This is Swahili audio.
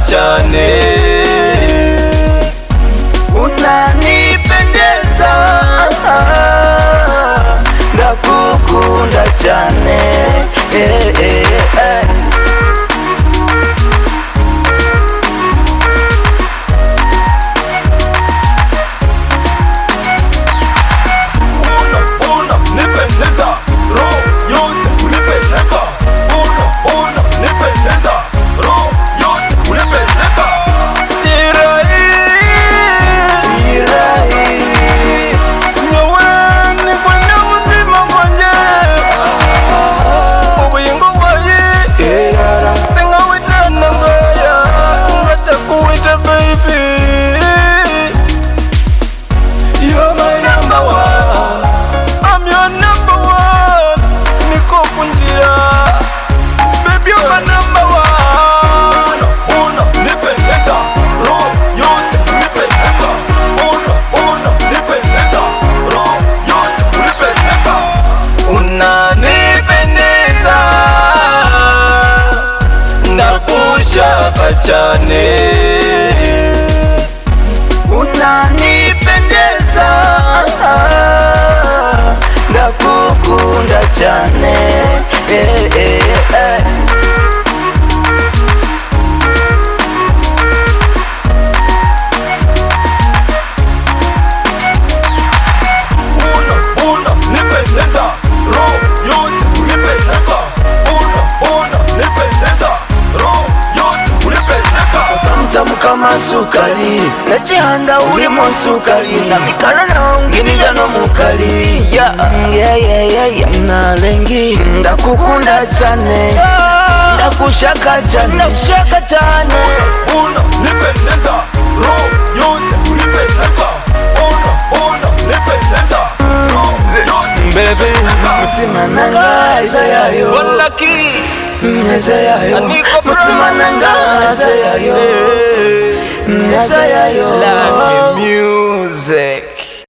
cyane, unanipendeza, ndakukunda cyane, cyane, unanipendeza, ndakukunda cyane, kama sukari nachihanda urimo sukari na mikana naongirira no mukari nalengi ndakukunda cyane, ndakushaka cyane, unanipendeza, roho yote unipeleka, unanipendeza, roho yote baby, mutima nangaza yayo, neza yayo, mutima nangaza yayo, neza yayo, Lucky Music.